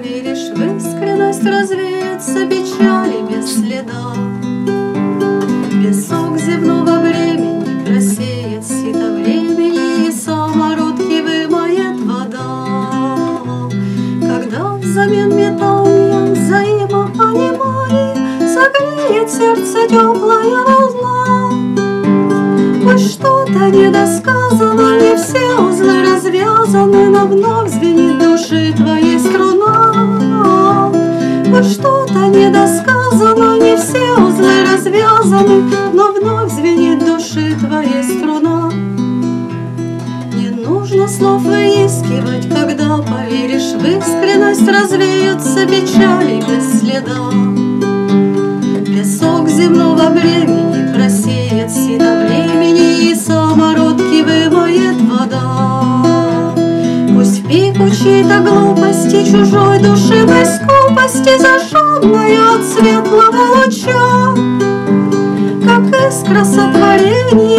поверишь в искренность, развеется печали без следа. Песок земного времени просеет сито времени, и самородки вымоет вода. Когда взамен метанием взаимопонимания согреет сердце теплая волна. Пусть что-то недосказано, не все узлы развязаны, но вновь звенит души твоей струна. Пусть что-то недосказано, не все узлы развязаны, но вновь звенит души твоей струна. Не нужно слов выискивать, когда поверишь в искренность, развеются печали без следа. Песок земного времени просеет сито времени, и самородки вымоет вода. Пусть в пику чьей-то глупости, чужой душевной скупости, зажженная от светлого луча, как искра сотворения,